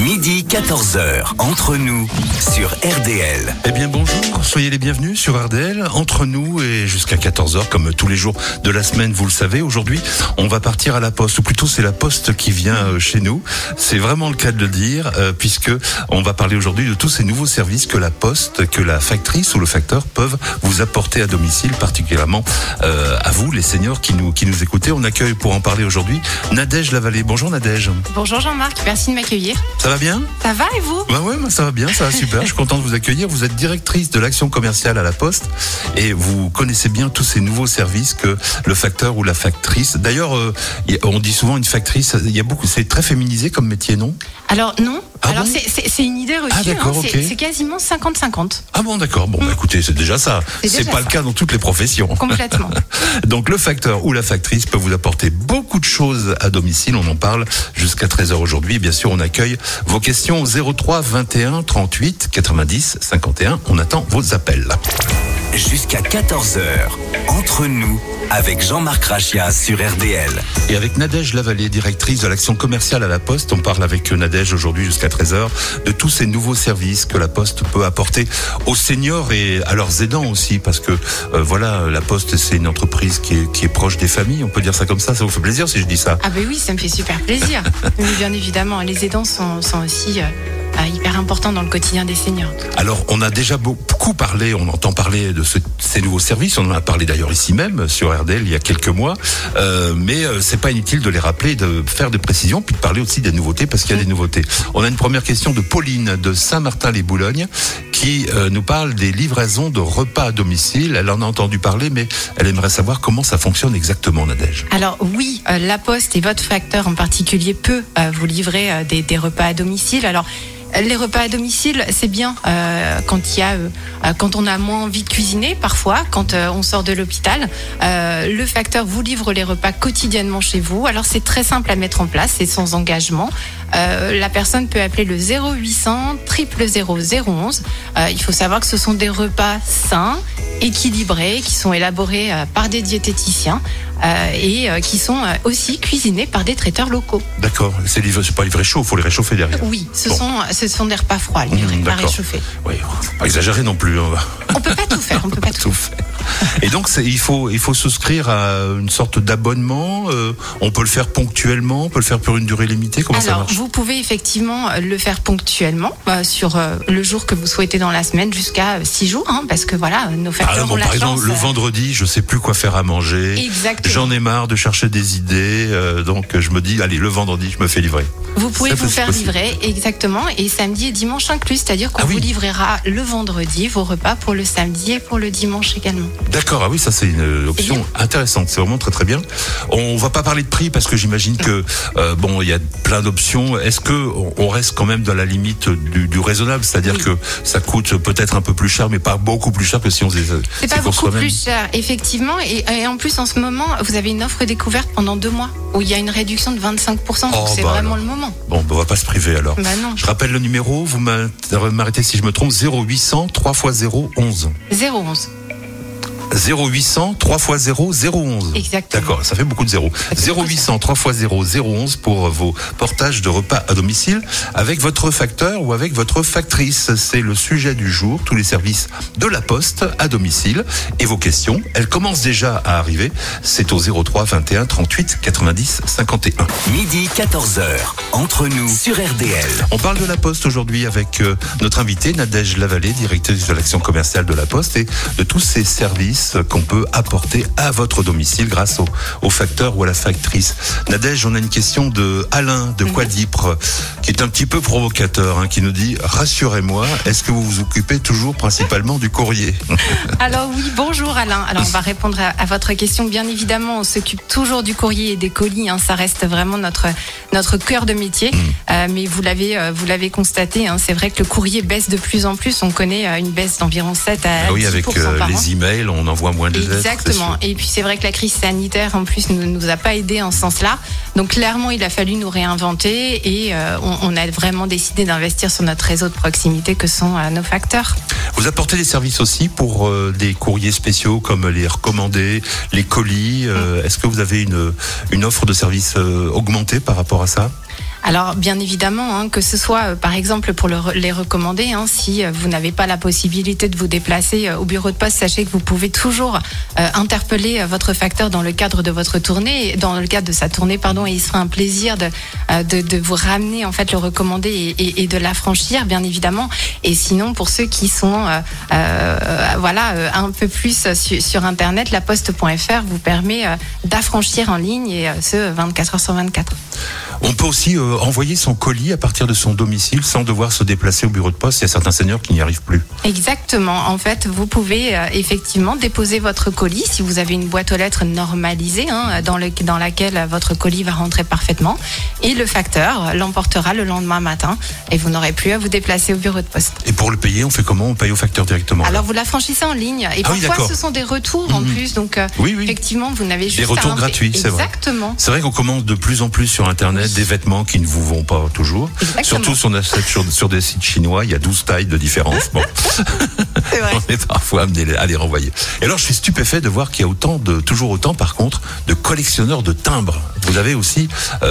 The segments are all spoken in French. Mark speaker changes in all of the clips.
Speaker 1: Midi 14h, entre nous, sur RDL.
Speaker 2: Eh bien bonjour, soyez les bienvenus sur RDL, entre nous et jusqu'à 14h, comme tous les jours de la semaine, vous le savez. Aujourd'hui, on va partir à la poste, ou plutôt c'est la poste qui vient chez nous. C'est vraiment le cas de le dire, puisque on va parler aujourd'hui de tous ces nouveaux services que la poste, que la factrice ou le facteur peuvent vous apporter à domicile, particulièrement à vous, les seniors qui nous écoutez. On accueille pour en parler aujourd'hui Nadège Lavallée. Bonjour Nadège.
Speaker 3: Bonjour Jean-Marc, merci de m'accueillir.
Speaker 2: Ça va bien ?
Speaker 3: Ça va et vous ?
Speaker 2: Bah ouais, ça va bien, ça va super. Je suis content de vous accueillir. Vous êtes directrice de l'action commerciale à la Poste et vous connaissez bien tous ces nouveaux services que le facteur ou la factrice. D'ailleurs, on dit souvent une factrice. Il y a beaucoup. C'est très féminisé comme métier, non ?
Speaker 3: Alors non.
Speaker 2: Ah
Speaker 3: Alors
Speaker 2: bon ?
Speaker 3: c'est une idée reçue.
Speaker 2: D'accord, ok.
Speaker 3: C'est quasiment 50-50.
Speaker 2: Ah bon, d'accord. Bon, bah écoutez, c'est déjà ça.
Speaker 3: C'est
Speaker 2: C'est
Speaker 3: déjà
Speaker 2: pas
Speaker 3: ça.
Speaker 2: le cas dans toutes les professions.
Speaker 3: Complètement.
Speaker 2: Donc le facteur ou la factrice peut vous apporter beaucoup de choses à domicile. On en parle jusqu'à 13h aujourd'hui. Et bien sûr, on accueille vos questions au 03 21 38 90 51. On attend vos appels.
Speaker 1: Jusqu'à 14h, entre nous, avec Jean-Marc Rachia sur RDL.
Speaker 2: Et avec Nadège Lavallée, directrice de l'action commerciale à la Poste, on parle avec Nadège aujourd'hui jusqu'à 13h de tous ces nouveaux services que la Poste peut apporter aux seniors et à leurs aidants aussi, parce que voilà, la Poste c'est une entreprise qui est proche des familles, on peut dire ça comme ça vous fait plaisir si je dis ça ?
Speaker 3: Ah ben oui, ça me fait super plaisir. Mais bien évidemment, les aidants sont aussi hyper importants dans le quotidien des seniors.
Speaker 2: Alors, on a déjà beaucoup parlé, on entend parler de ces nouveaux services, on en a parlé d'ailleurs ici même, sur RDL, il y a quelques mois, mais c'est pas inutile de les rappeler, de faire des précisions, puis de parler aussi des nouveautés, parce qu'il y a des nouveautés. On a une première question de Pauline, de Saint-Martin-les-Boulognes, qui nous parle des livraisons de repas à domicile. Elle en a entendu parler, mais elle aimerait savoir comment ça fonctionne exactement, Nadège.
Speaker 3: Alors oui, la Poste et votre facteur en particulier peut vous livrer des repas à domicile. Alors les repas à domicile, c'est bien quand on a moins envie de cuisiner, parfois, quand on sort de l'hôpital. Le facteur vous livre les repas quotidiennement chez vous. Alors c'est très simple à mettre en place, c'est sans engagement. La personne peut appeler le 0800 000 011. Il faut savoir que ce sont des repas sains, équilibrés, qui sont élaborés par des diététiciens et qui sont aussi cuisinés par des traiteurs locaux.
Speaker 2: D'accord, c'est pas livré chaud, il faut les réchauffer derrière.
Speaker 3: Oui, ce sont des repas froids, livrés, pas
Speaker 2: d'accord.
Speaker 3: réchauffés.
Speaker 2: Oui, faut pas exagérer non plus.
Speaker 3: On peut pas tout faire,
Speaker 2: tout faire. Et donc, il faut souscrire à une sorte d'abonnement. On peut le faire ponctuellement, on peut le faire pour une durée limitée. Comment ça
Speaker 3: Alors,
Speaker 2: marche ?
Speaker 3: vous pouvez effectivement le faire ponctuellement sur le jour que vous souhaitez dans la semaine jusqu'à 6 jours, parce que voilà, nos facteurs ont la
Speaker 2: par
Speaker 3: chance.
Speaker 2: exemple, le vendredi, je sais plus quoi faire à manger.
Speaker 3: Exactement.
Speaker 2: J'en ai marre de chercher des idées, donc je me dis, allez, le vendredi, je me fais livrer.
Speaker 3: Vous pouvez
Speaker 2: Ça,
Speaker 3: vous
Speaker 2: c'est
Speaker 3: faire
Speaker 2: possible.
Speaker 3: livrer, exactement, et samedi et dimanche inclus, c'est-à-dire qu'on
Speaker 2: Ah oui.
Speaker 3: vous livrera le vendredi vos repas pour le samedi et pour le dimanche également.
Speaker 2: D'accord, ah oui, ça c'est une option intéressante, c'est vraiment très très bien. On va pas parler de prix parce que j'imagine que il y a plein d'options. Est-ce que on reste quand même dans la limite du raisonnable, c'est-à-dire que ça coûte peut-être un peu plus cher, mais pas beaucoup plus cher que si on faisait
Speaker 3: C'est pas beaucoup plus cher, effectivement, et en plus en ce moment, vous avez une offre découverte pendant 2 mois où il y a une réduction de 25%, donc c'est vraiment le moment.
Speaker 2: Bon, on va pas se priver alors.
Speaker 3: Bah non.
Speaker 2: Je rappelle le numéro, vous m'arrêtez si je me trompe, 0800 3x0 11.
Speaker 3: 011.
Speaker 2: 0800 3x0 011.
Speaker 3: Exactement.
Speaker 2: D'accord, ça fait beaucoup de zéros. 0800 3x0 011 pour vos portages de repas à domicile avec votre facteur ou avec votre factrice. C'est le sujet du jour, tous les services de la Poste à domicile. Et vos questions, elles commencent déjà à arriver. C'est au 03 21 38 90 51.
Speaker 1: Midi 14h, entre nous, sur RDL.
Speaker 2: On parle de la Poste aujourd'hui avec notre invitée Nadège Lavallée, directrice de l'action commerciale de la Poste et de tous ces services qu'on peut apporter à votre domicile grâce au facteur ou à la factrice. Nadège, on a une question de Alain de Quadipre qui est un petit peu provocateur, qui nous dit « Rassurez-moi, est-ce que vous vous occupez toujours principalement du courrier ?»
Speaker 3: Alors oui, bonjour Alain. Alors on va répondre à votre question. Bien évidemment, on s'occupe toujours du courrier et des colis. Ça reste vraiment notre cœur de métier. Mais vous l'avez constaté, c'est vrai que le courrier baisse de plus en plus. On connaît une baisse d'environ 7 à 10%
Speaker 2: oui, avec
Speaker 3: par an.
Speaker 2: les emails, on envoie moins de lettres.
Speaker 3: Exactement. Et puis c'est vrai que la crise sanitaire en plus nous a pas aidé en ce sens-là. Donc clairement, il a fallu nous réinventer et on a vraiment décidé d'investir sur notre réseau de proximité que sont nos facteurs.
Speaker 2: Vous apportez des services aussi pour des courriers spéciaux comme les recommandés, les colis. Est-ce que vous avez une offre de services augmentée par rapport à ça ?
Speaker 3: Alors bien évidemment, que ce soit par exemple pour les recommander, si vous n'avez pas la possibilité de vous déplacer au bureau de poste, sachez que vous pouvez toujours interpeller votre facteur dans le cadre de votre tournée, dans le cadre de sa tournée, et il sera un plaisir de vous ramener en fait le recommandé et de l'affranchir, bien évidemment. Et sinon, pour ceux qui sont un peu plus sur Internet, laposte.fr vous permet d'affranchir en ligne et ce 24 heures sur 24.
Speaker 2: On peut aussi envoyer son colis à partir de son domicile sans devoir se déplacer au bureau de poste. Il y a certains seniors qui n'y arrivent plus.
Speaker 3: Exactement. En fait, vous pouvez effectivement déposer votre colis si vous avez une boîte aux lettres normalisée dans laquelle votre colis va rentrer parfaitement. Et le facteur l'emportera le lendemain matin et vous n'aurez plus à vous déplacer au bureau de poste.
Speaker 2: Et pour le payer, on fait comment ? On paye au facteur directement ?
Speaker 3: Alors vous l'affranchissez en ligne. Et parfois, ce sont des retours en plus. Donc effectivement, vous n'avez juste
Speaker 2: des retours gratuits, c'est vrai.
Speaker 3: Exactement.
Speaker 2: C'est vrai qu'on commande de plus en plus sur Internet des vêtements qui ne vous vont pas toujours.
Speaker 3: Exactement.
Speaker 2: Surtout si on achète sur des sites chinois, il y a 12 tailles de différence. Bon.
Speaker 3: C'est vrai.
Speaker 2: On est parfois amené à les renvoyer. Et alors, je suis stupéfait de voir qu'il y a toujours autant, par contre, de collectionneurs de timbres. Vous avez aussi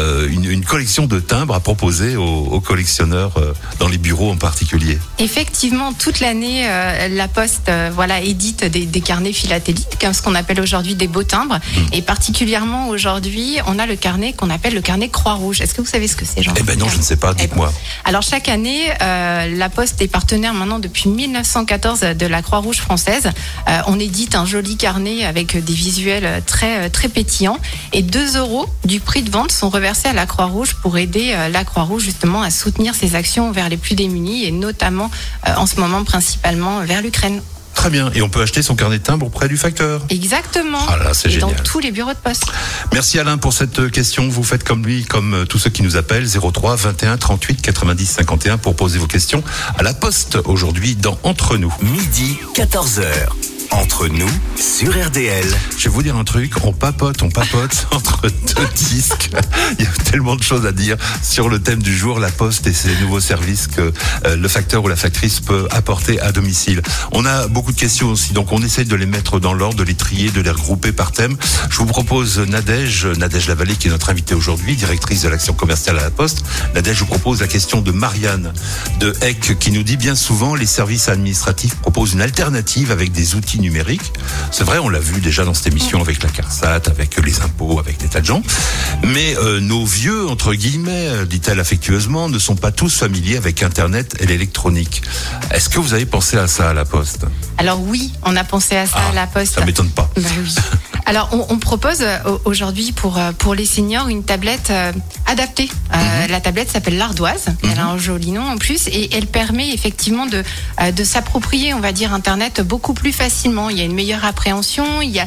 Speaker 2: une collection de timbres à proposer aux collectionneurs dans les bureaux en particulier.
Speaker 3: Effectivement, toute l'année, la Poste édite des carnets philatéliques, ce qu'on appelle aujourd'hui des beaux timbres. Et particulièrement aujourd'hui, on a le carnet qu'on appelle le carnet Croix-Rouge. Est-ce que vous savez ce que c'est, Jean ?
Speaker 2: Eh ben non, je ne sais pas, dites-moi.
Speaker 3: Alors chaque année, la Poste est partenaire maintenant depuis 1914 de la Croix-Rouge française. On édite un joli carnet avec des visuels très, très pétillants. Et 2 € du prix de vente sont reversés à la Croix-Rouge pour aider la Croix-Rouge justement à soutenir ses actions vers les plus démunis et notamment en ce moment principalement vers l'Ukraine.
Speaker 2: Très bien. Et on peut acheter son carnet de timbre auprès du facteur.
Speaker 3: Exactement.
Speaker 2: Ah là, c'est génial.
Speaker 3: Dans tous les bureaux de poste.
Speaker 2: Merci Alain pour cette question. Vous faites comme lui, comme tous ceux qui nous appellent, 03 21 38 90 51 pour poser vos questions à la Poste aujourd'hui dans Entre nous.
Speaker 1: Midi, 14h. Entre nous, sur RDL.
Speaker 2: Je vais vous dire un truc, on papote entre deux disques. Il y a tellement de choses à dire sur le thème du jour, la Poste et ses nouveaux services que le facteur ou la factrice peut apporter à domicile. On a beaucoup de questions aussi, donc on essaie de les mettre dans l'ordre, de les trier, de les regrouper par thème. Je vous propose Nadège Lavallée, qui est notre invitée aujourd'hui, directrice de l'action commerciale à la Poste. Nadège, je vous propose la question de Marianne de Hecq, qui nous dit bien souvent les services administratifs proposent une alternative avec des outils numérique. C'est vrai, on l'a vu déjà dans cette émission avec la CARSAT, avec les impôts, avec des tas de gens. Mais nos vieux, entre guillemets, dit-elle affectueusement, ne sont pas tous familiers avec Internet et l'électronique. Est-ce que vous avez pensé à ça à la Poste ?
Speaker 3: Alors oui, on a pensé à ça à la Poste.
Speaker 2: Ça m'étonne pas.
Speaker 3: Bah oui. Alors on propose aujourd'hui pour les seniors une tablette adaptée. La tablette s'appelle l'Ardoise. Elle a un joli nom en plus et elle permet effectivement de s'approprier, on va dire, Internet beaucoup plus facilement. Il y a une meilleure appréhension.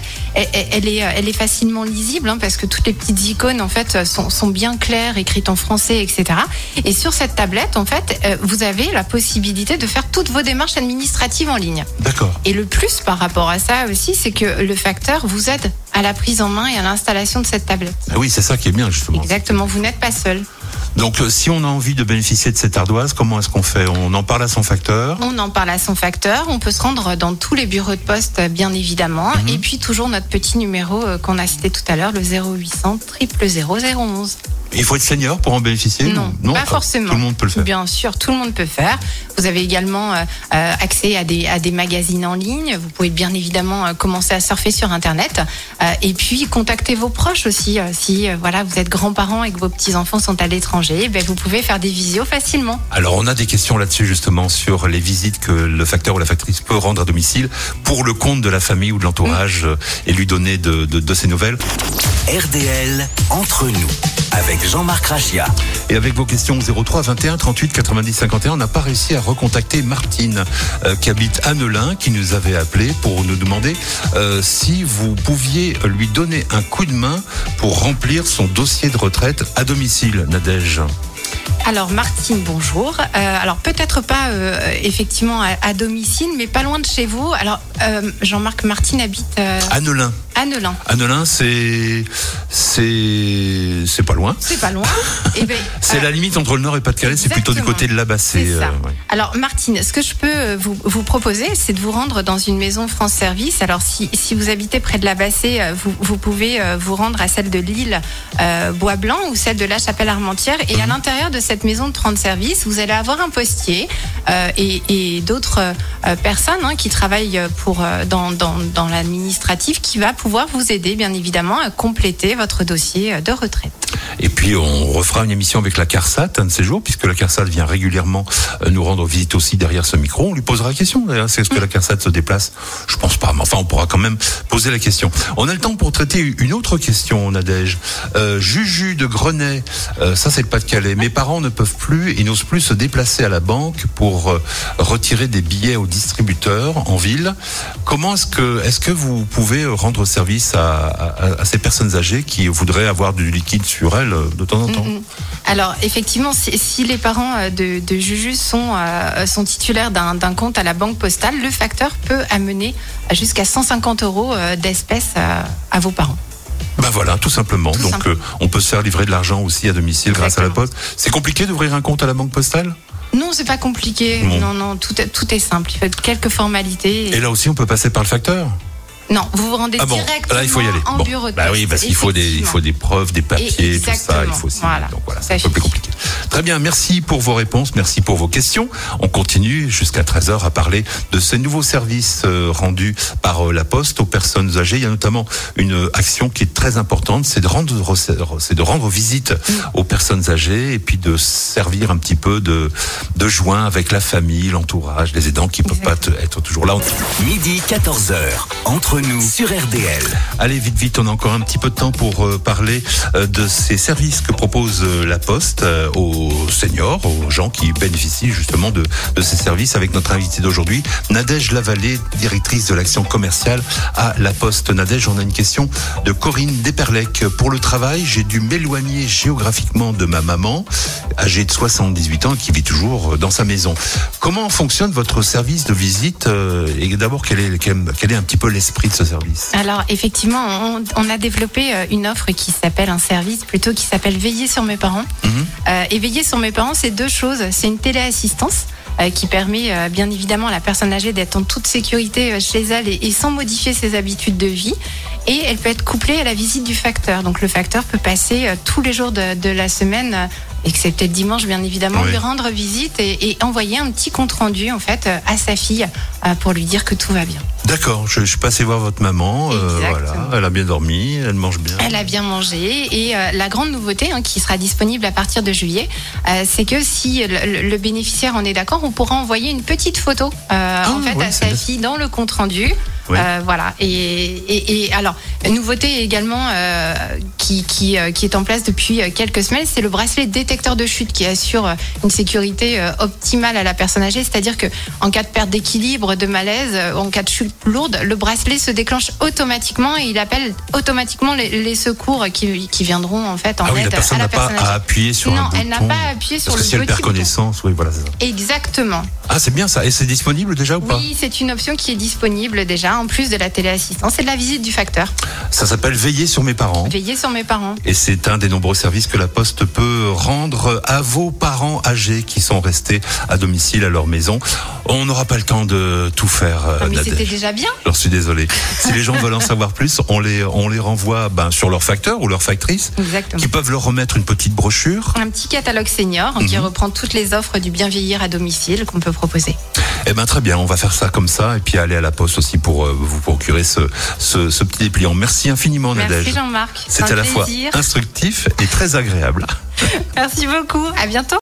Speaker 3: Elle est facilement lisible parce que toutes les petites icônes en fait sont bien claires, écrites en français, etc. Et sur cette tablette, en fait, vous avez la possibilité de faire toutes vos démarches administratives en ligne.
Speaker 2: D'accord.
Speaker 3: Et le plus par rapport à ça aussi, c'est que le facteur vous aide à la prise en main et à l'installation de cette tablette.
Speaker 2: Ah oui, c'est ça qui est bien justement.
Speaker 3: Exactement, vous n'êtes pas seul.
Speaker 2: Donc si on a envie de bénéficier de cette ardoise, comment est-ce qu'on fait ? On en parle à son facteur ?
Speaker 3: On en parle à son facteur, on peut se rendre dans tous les bureaux de poste bien évidemment, et puis toujours notre petit numéro qu'on a cité tout à l'heure, le 0800 000 011.
Speaker 2: Il faut être senior pour en bénéficier ?
Speaker 3: Non, pas forcément.
Speaker 2: Tout le monde peut le faire.
Speaker 3: Bien sûr, tout le monde peut faire. Vous avez également accès à des magazines en ligne. Vous pouvez bien évidemment commencer à surfer sur Internet. Et puis, contacter vos proches aussi. Si vous êtes grands-parents et que vos petits-enfants sont à l'étranger, vous pouvez faire des visios facilement.
Speaker 2: Alors, on a des questions là-dessus, justement, sur les visites que le facteur ou la factrice peut rendre à domicile pour le compte de la famille ou de l'entourage et lui donner de ses nouvelles.
Speaker 1: RDL, Entre nous, avec Jean-Marc Rachia.
Speaker 2: Et avec vos questions 03 21 38 90 51, on n'a pas réussi à recontacter Martine qui habite Annelin, qui nous avait appelé pour nous demander si vous pouviez lui donner un coup de main pour remplir son dossier de retraite à domicile, Nadège.
Speaker 3: Alors Martine, bonjour. Alors peut-être pas effectivement à domicile, mais pas loin de chez vous. Alors Jean-Marc, Martine habite
Speaker 2: Annelin.
Speaker 3: Annelin.
Speaker 2: Annelin, c'est pas loin.
Speaker 3: C'est pas loin. Et ben,
Speaker 2: c'est la limite entre le Nord et Pas-de-Calais, c'est plutôt du côté de Labassé.
Speaker 3: C'est ça.
Speaker 2: Ouais.
Speaker 3: Alors Martine, ce que je peux vous proposer, c'est de vous rendre dans une maison France Service. Alors si vous habitez près de Labassé, vous pouvez vous rendre à celle de Lille Bois-Blanc ou celle de La Chapelle-Armentières. Et à l'intérieur de cette maison de 30 services, vous allez avoir un postier et d'autres personnes qui travaillent dans l'administratif qui va pouvoir vous aider bien évidemment à compléter votre dossier de retraite.
Speaker 2: Et puis on refera une émission avec la CARSAT un de ces jours, puisque la CARSAT vient régulièrement nous rendre visite aussi derrière ce micro. On lui posera la question d'ailleurs, est-ce que la CARSAT se déplace? Je pense pas, mais enfin on pourra quand même poser la question. On a le temps pour traiter une autre question, Nadège. Juju de Grenay, ça c'est le Pas-de-Calais. Mes parents ne peuvent plus et n'osent plus se déplacer à la banque pour retirer des billets aux distributeurs en ville. Comment est-ce que vous pouvez rendre service à ces personnes âgées qui voudraient avoir du liquide sur elles de temps en temps?
Speaker 3: Alors effectivement, si les parents de Juju sont titulaires d'un compte à la banque postale, le facteur peut amener jusqu'à 150 € d'espèces à vos parents.
Speaker 2: Ben voilà, tout simplement. Donc on peut se faire livrer de l'argent aussi à domicile. Exactement. Grâce à la poste. C'est compliqué d'ouvrir un compte à la banque postale?
Speaker 3: Non, c'est pas compliqué. Bon. Non, tout est simple. Il faut quelques formalités.
Speaker 2: Et là aussi, on peut passer par le facteur?
Speaker 3: Non, vous vous rendez directement
Speaker 2: là, il faut y aller.
Speaker 3: en bureau de poste.
Speaker 2: Bah oui, parce qu'il faut des preuves, des papiers, tout ça. Il faut aussi.
Speaker 3: Voilà.
Speaker 2: Donc voilà, c'est un peu plus compliqué. Très bien, merci pour vos réponses, merci pour vos questions. On continue jusqu'à 13h à parler de ces nouveaux services rendus par la Poste aux personnes âgées. Il y a notamment une action qui est très importante, c'est de rendre visite aux personnes âgées et puis de servir un petit peu de joint avec la famille, l'entourage, les aidants qui ne peuvent pas être toujours là.
Speaker 1: Midi 14h, entre nous sur RDL.
Speaker 2: Allez, vite, on a encore un petit peu de temps pour parler de ces services que propose la Poste aux seniors, aux gens qui bénéficient justement de ces services, avec notre invitée d'aujourd'hui, Nadège Lavallée, directrice de l'action commerciale à la Poste. Nadège, on a une question de Corinne Desperlec. Pour le travail, j'ai dû m'éloigner géographiquement de ma maman, âgée de 78 ans, qui vit toujours dans sa maison. Comment fonctionne votre service de visite et d'abord, quel est un petit peu l'esprit de ce service? Alors
Speaker 3: effectivement, on a développé une offre qui s'appelle un service plutôt qui s'appelle Veiller sur mes parents. Et Veiller sur mes parents, c'est deux choses. C'est une téléassistance qui permet bien évidemment à la personne âgée d'être en toute sécurité chez elle et sans modifier ses habitudes de vie. Et elle peut être couplée à la visite du facteur. Donc le facteur peut passer tous les jours de la semaine, excepté le dimanche bien évidemment, lui rendre visite et envoyer un petit compte rendu en fait à sa fille pour lui dire que tout va bien.
Speaker 2: D'accord, je suis passé voir votre maman, voilà, elle a bien dormi, elle mange bien. Elle
Speaker 3: a bien mangé et la grande nouveauté qui sera disponible à partir de juillet, c'est que si le bénéficiaire en est d'accord, on pourra envoyer une petite photo à sa fille dans le compte rendu. Oui. Voilà. Et alors, une nouveauté également qui est en place depuis quelques semaines, c'est le bracelet détecteur de chute qui assure une sécurité optimale à la personne âgée. C'est-à-dire que en cas de perte d'équilibre, de malaise, en cas de chute lourde, le bracelet se déclenche automatiquement et il appelle automatiquement les secours qui viendront en fait en aide
Speaker 2: à la personne âgée. À appuyer sur un bouton.
Speaker 3: Non, elle n'a pas à appuyer sur le petit bouton.
Speaker 2: Si elle perd connaissance, oui, voilà, c'est ça.
Speaker 3: Exactement.
Speaker 2: Ah, c'est bien ça. Et c'est disponible déjà ou pas?
Speaker 3: Oui, c'est une option qui est disponible déjà, en plus de la téléassistance et de la visite du facteur.
Speaker 2: Ça s'appelle Veiller sur mes parents.
Speaker 3: Veiller sur mes parents.
Speaker 2: Et c'est un des nombreux services que la Poste peut rendre à vos parents âgés qui sont restés à domicile à leur maison. On n'aura pas le temps de tout faire.
Speaker 3: Mais c'était déjà bien.
Speaker 2: Je suis désolé. Si les gens veulent en savoir plus, on les renvoie sur leur facteur ou leur factrice.
Speaker 3: Exactement.
Speaker 2: Qui peuvent leur remettre une petite brochure.
Speaker 3: Un petit catalogue senior qui reprend toutes les offres du bien vieillir à domicile qu'on peut proposer.
Speaker 2: Eh bien très bien, on va faire ça comme ça et puis aller à la Poste aussi pour vous procurer ce petit dépliant. Merci infiniment Nadège.
Speaker 3: Merci Jean-Marc.
Speaker 2: C'était à la fois instructif et très agréable.
Speaker 3: Merci beaucoup, à bientôt.